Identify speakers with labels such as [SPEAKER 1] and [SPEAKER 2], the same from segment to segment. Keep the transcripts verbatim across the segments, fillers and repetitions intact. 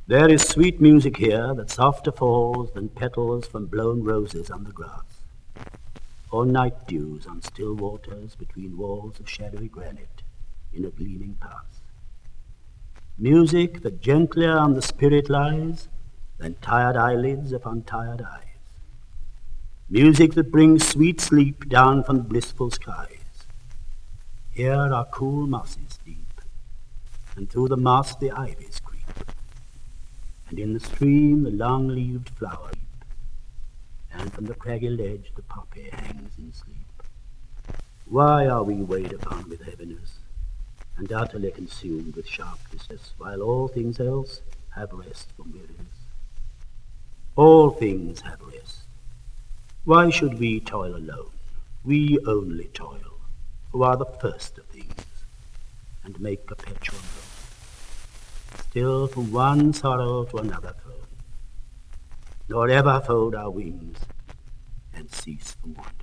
[SPEAKER 1] There is sweet music here that softer falls than petals from blown roses on the grass, or night dews on still waters between walls of shadowy granite in a gleaming pass. Music that gentlier on the spirit lies than tired eyelids upon tired eyes. Music that brings sweet sleep down from blissful skies. Here are cool mosses deep, and through the moss the ivies creep, and in the stream the long-leaved flower leap, and from the craggy ledge the poppy hangs in sleep. Why are we weighed upon with heaviness, and utterly consumed with sharp distress, while all things else have rest from weariness? All things have rest. Why should we toil alone? We only toil, who are the first of things, and make perpetual moan. Still from one sorrow to another thrown, nor ever fold our wings, and cease from wanderings.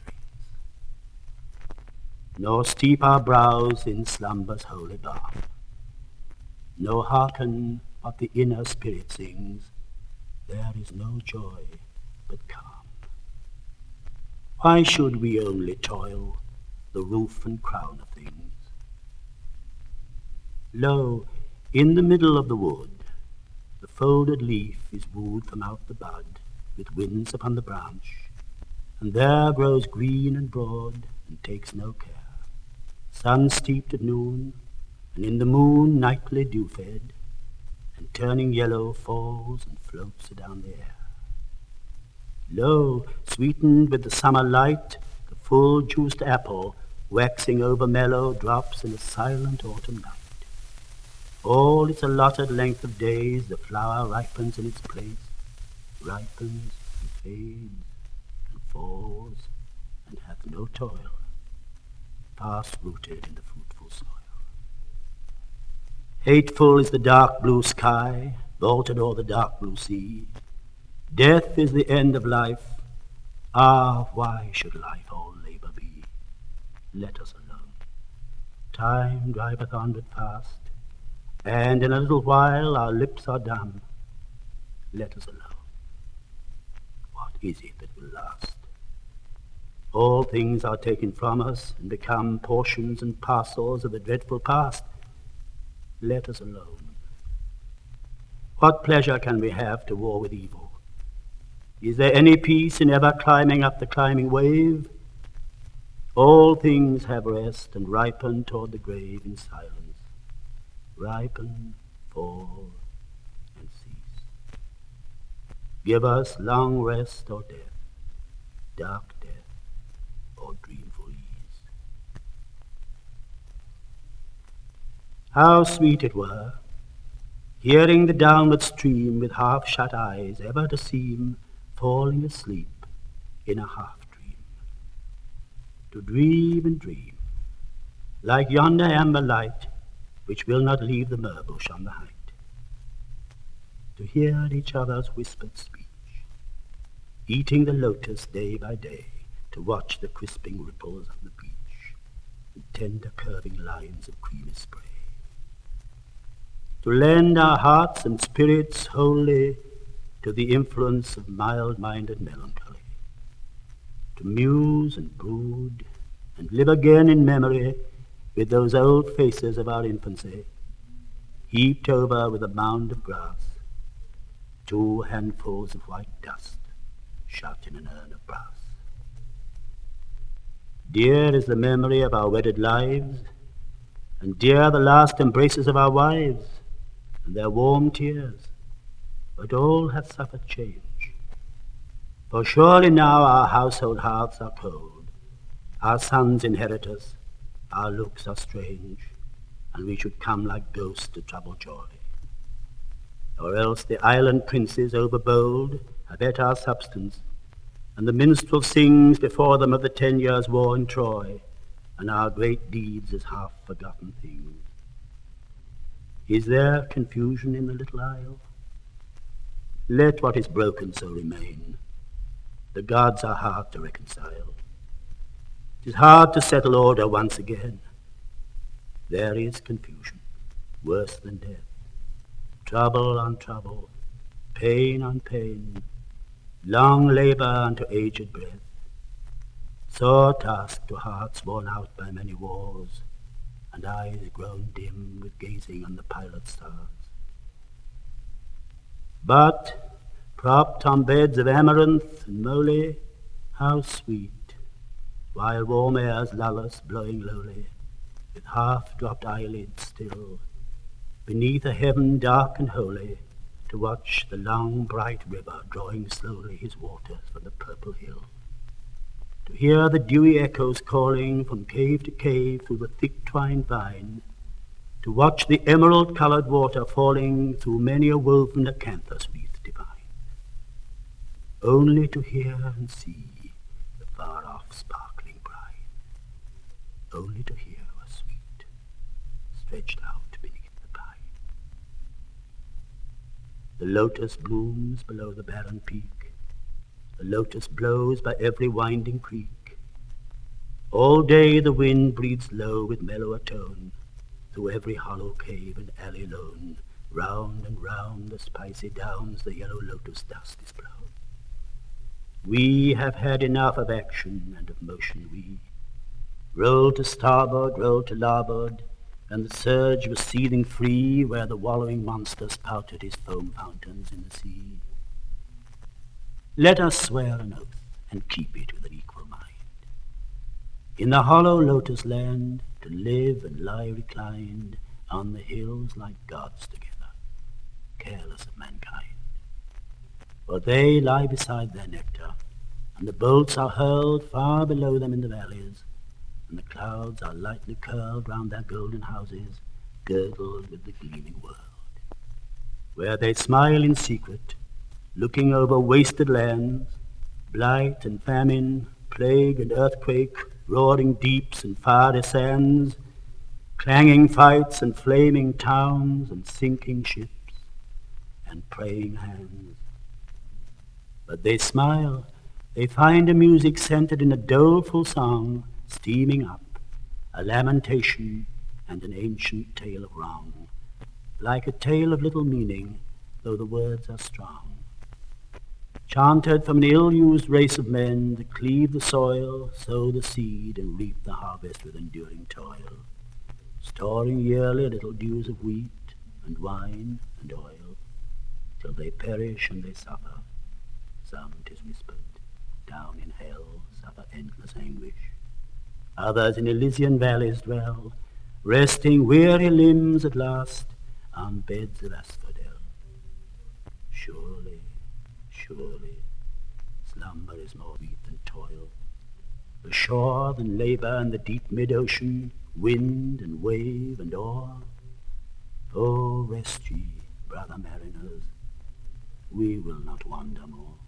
[SPEAKER 1] Nor steep our brows in slumber's holy balm, nor hearken what the inner spirit sings. There is no joy but calm. Why should we only toil, the roof and crown of things? Lo, in the middle of the wood, the folded leaf is wooed from out the bud with winds upon the branch, and there grows green and broad and takes no care. Sun steeped at noon, and in the moon nightly dew-fed, and turning yellow falls and floats adown the air. Lo, sweetened with the summer light, the full juiced apple, waxing over mellow, drops in a silent autumn night. All its allotted length of days the flower ripens in its place, ripens and fades and falls, and hath no toil, fast rooted in the fruitful soil. Hateful is the dark blue sky, vaulted o'er the dark blue sea. Death is the end of life. Ah, why should life all labor be? Let us alone. Time driveth onward fast, and in a little while our lips are dumb. Let us alone. What is it that will last? All things are taken from us and become portions and parcels of the dreadful past. Let us alone. What pleasure can we have to war with evil? Is there any peace in ever climbing up the climbing wave? All things have rest and ripen toward the grave in silence. Ripen, fall, and cease. Give us long rest or death, dark death or dreamful ease. How sweet it were, hearing the downward stream with half-shut eyes, ever to seem falling asleep in a half-dream. To dream and dream, like yonder amber light, which will not leave the myrbush on the height. To hear each other's whispered speech, eating the lotus day by day, to watch the crisping ripples on the beach, and tender curving lines of creamy spray. To lend our hearts and spirits wholly to the influence of mild-minded melancholy, to muse and brood and live again in memory with those old faces of our infancy, heaped over with a mound of grass, two handfuls of white dust shut in an urn of brass. Dear is the memory of our wedded lives, and dear the last embraces of our wives, and their warm tears, but all hath suffered change. For surely now our household hearths are cold, our sons inherit us, our looks are strange, and we should come like ghosts to trouble joy. Or else the island princes overbold have ate our substance, and the minstrel sings before them of the ten years' war in Troy, and our great deeds as half-forgotten things. Is there confusion in the little isle? Let what is broken so remain. The gods are hard to reconcile. It is hard to settle order once again. There is confusion, worse than death, trouble on trouble, pain on pain, long labour unto aged breath, sore task to hearts worn out by many wars, and eyes grown dim with gazing on the pilot stars. But, propped on beds of amaranth and moly, how sweet, while warm airs lull us blowing lowly, with half-dropped eyelids still, beneath a heaven dark and holy, to watch the long bright river drawing slowly his waters from the purple hill, to hear the dewy echoes calling from cave to cave through the thick-twined vine, to watch the emerald-coloured water falling through many a woven acanthus wreath divine, only to hear and see the far-off sparkling brine, only to hear her sweet, stretched out beneath the pine. The lotus blooms below the barren peak, the lotus blows by every winding creek. All day the wind breathes low with mellower tone, through every hollow cave and alley lone, round and round the spicy downs the yellow lotus dust is blown. We have had enough of action and of motion we. Roll to starboard, roll to larboard, and the surge was seething free where the wallowing monster spouted his foam fountains in the sea. Let us swear an oath and keep it with an equal mind. In the hollow lotus land, to live and lie reclined on the hills like gods together, careless of mankind. For they lie beside their nectar, and the bolts are hurled far below them in the valleys, and the clouds are lightly curled round their golden houses, girdled with the gleaming world, where they smile in secret, looking over wasted lands, blight and famine, plague and earthquake, roaring deeps and fiery sands, clanging fights and flaming towns and sinking ships and praying hands. But they smile, they find a music centered in a doleful song, steaming up, a lamentation and an ancient tale of wrong, like a tale of little meaning, though the words are strong. Chanted from an ill-used race of men that cleave the soil, sow the seed, and reap the harvest with enduring toil, storing yearly little dews of wheat and wine and oil, till they perish and they suffer. Some, 'tis whispered, down in hell suffer endless anguish. Others in Elysian valleys dwell, resting weary limbs at last on beds of asphodel. Surely, surely, slumber is more sweet than toil, the shore than labour and the deep mid-ocean, wind and wave and oar. Oh, rest ye, brother mariners, we will not wander more.